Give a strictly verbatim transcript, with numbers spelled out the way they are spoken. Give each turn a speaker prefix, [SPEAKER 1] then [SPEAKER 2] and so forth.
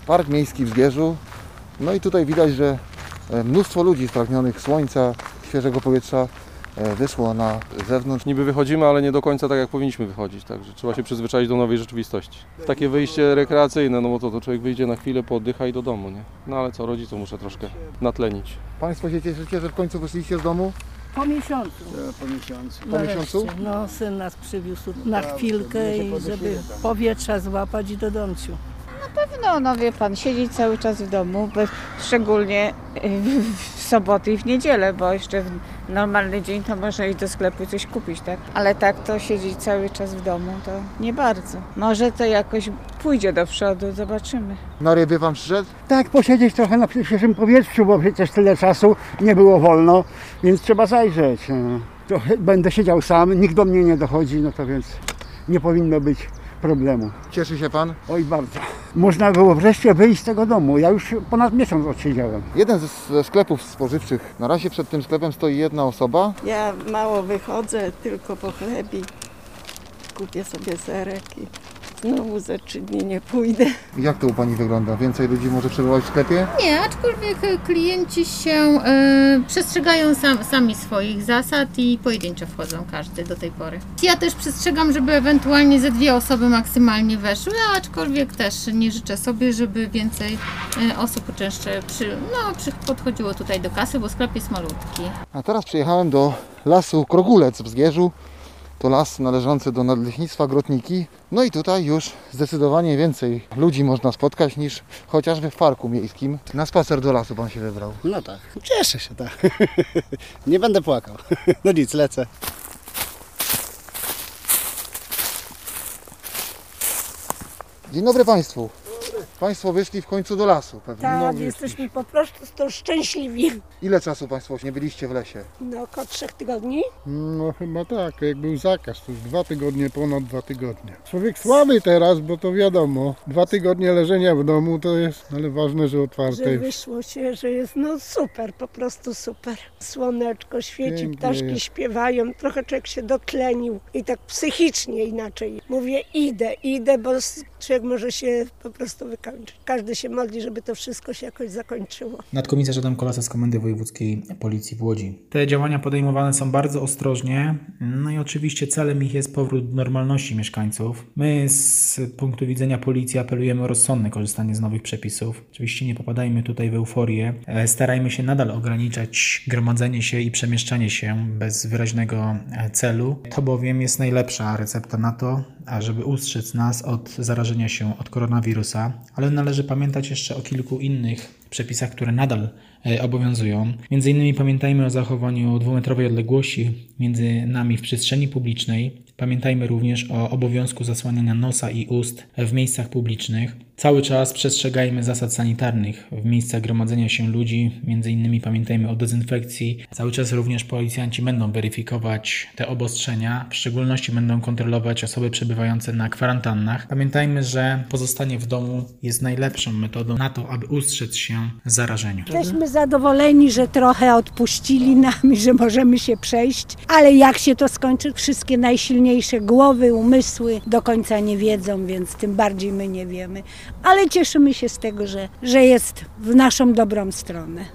[SPEAKER 1] Park Miejski w Zgierzu. No i tutaj widać, że mnóstwo ludzi spragnionych słońca, świeżego powietrza wyszło na zewnątrz.
[SPEAKER 2] Niby wychodzimy, ale nie do końca tak jak powinniśmy wychodzić, także trzeba się przyzwyczaić do nowej rzeczywistości. Takie wyjście rekreacyjne, no bo to, to człowiek wyjdzie na chwilę, pooddycha i do domu, nie? No ale co, rodziców muszę troszkę natlenić.
[SPEAKER 1] Państwo się cieszycie, że w końcu wyszliście z domu?
[SPEAKER 3] Po miesiącu.
[SPEAKER 4] Ja, po miesiącu.
[SPEAKER 1] Po miesiącu?
[SPEAKER 3] No, syn nas przywiózł na chwilkę i żeby powietrza złapać i do domciu.
[SPEAKER 5] Na pewno, no wie pan, siedzieć cały czas w domu, bez, szczególnie w soboty i w niedzielę, bo jeszcze w normalny dzień to można iść do sklepu i coś kupić, tak? Ale tak to siedzieć cały czas w domu to nie bardzo. Może to jakoś pójdzie do przodu, zobaczymy.
[SPEAKER 1] Na ryby pan przyszedł?
[SPEAKER 4] Tak, posiedzieć trochę na świeżym powietrzu, bo przecież tyle czasu nie było wolno, więc trzeba zajrzeć. Trochę będę siedział sam, nikt do mnie nie dochodzi, no to więc nie powinno być problemu.
[SPEAKER 1] Cieszy się pan?
[SPEAKER 4] Oj, bardzo. Można było wreszcie wyjść z tego domu. Ja już ponad miesiąc odsiedziałem.
[SPEAKER 1] Jeden ze, ze sklepów spożywczych. Na razie przed tym sklepem stoi jedna osoba.
[SPEAKER 6] Ja mało wychodzę, tylko po chlebie. Kupię sobie serek i znowu za trzy dni nie pójdę.
[SPEAKER 1] Jak to u pani wygląda? Więcej ludzi może przebywać w sklepie?
[SPEAKER 7] Nie, aczkolwiek klienci się y, przestrzegają sam, sami swoich zasad i pojedynczo wchodzą każdy do tej pory. Ja też przestrzegam, żeby ewentualnie ze dwie osoby maksymalnie weszły, aczkolwiek też nie życzę sobie, żeby więcej y, osób uczęszcze przy, no, przy, podchodziło tutaj do kasy, bo sklep jest malutki.
[SPEAKER 1] A teraz przyjechałem do lasu Krogulec w Zgierzu. To las należący do Nadleśnictwa Grotniki. No i tutaj już zdecydowanie więcej ludzi można spotkać niż chociażby w parku miejskim. Na spacer do lasu pan się wybrał.
[SPEAKER 8] No tak, cieszę się, tak. Nie będę płakał. No nic, lecę.
[SPEAKER 1] Dzień dobry państwu. Państwo wyszli w końcu do lasu pewnie.
[SPEAKER 3] Tak, jesteśmy po prostu to szczęśliwi.
[SPEAKER 1] Ile czasu państwo nie byliście w lesie?
[SPEAKER 3] No, około trzech tygodni.
[SPEAKER 9] No chyba tak, jak był zakaz, to już dwa tygodnie, ponad dwa tygodnie. Człowiek słaby teraz, bo to wiadomo, dwa tygodnie leżenia w domu to jest, ale ważne, że otwarte.
[SPEAKER 3] Że wyszło się, że jest no super, po prostu super. Słoneczko świeci,
[SPEAKER 9] Pięknie
[SPEAKER 3] ptaszki
[SPEAKER 9] jest.
[SPEAKER 3] śpiewają, trochę człowiek się dotlenił i tak psychicznie inaczej. Mówię idę, idę, bo człowiek może się po prostu wykończyć. Każdy się modli, żeby to wszystko się jakoś zakończyło.
[SPEAKER 10] Nadkomisarz Adam Kolasa z Komendy Wojewódzkiej Policji w Łodzi. Te działania podejmowane są bardzo ostrożnie, no i oczywiście celem ich jest powrót do normalności mieszkańców. My z punktu widzenia policji apelujemy o rozsądne korzystanie z nowych przepisów. Oczywiście nie popadajmy tutaj w euforię. Starajmy się nadal ograniczać gromadzenie się i przemieszczanie się bez wyraźnego celu. To bowiem jest najlepsza recepta na to, ażeby ustrzec nas od zarażenia się od koronawirusa, ale należy pamiętać jeszcze o kilku innych przepisach, które nadal obowiązują. Między innymi pamiętajmy o zachowaniu dwumetrowej odległości między nami w przestrzeni publicznej. Pamiętajmy również o obowiązku zasłaniania nosa i ust w miejscach publicznych. Cały czas przestrzegajmy zasad sanitarnych w miejscach gromadzenia się ludzi. Między innymi pamiętajmy o dezynfekcji. Cały czas również policjanci będą weryfikować te obostrzenia. W szczególności będą kontrolować osoby przebywające na kwarantannach. Pamiętajmy, że pozostanie w domu jest najlepszą metodą na to, aby ustrzec się zarażeniu.
[SPEAKER 3] Jesteśmy zadowoleni, że trochę odpuścili nam, że możemy się przejść, ale jak się to skończy, wszystkie najsilniejsze głowy, umysły do końca nie wiedzą, więc tym bardziej my nie wiemy. Ale cieszymy się z tego, że, że jest w naszą dobrą stronę.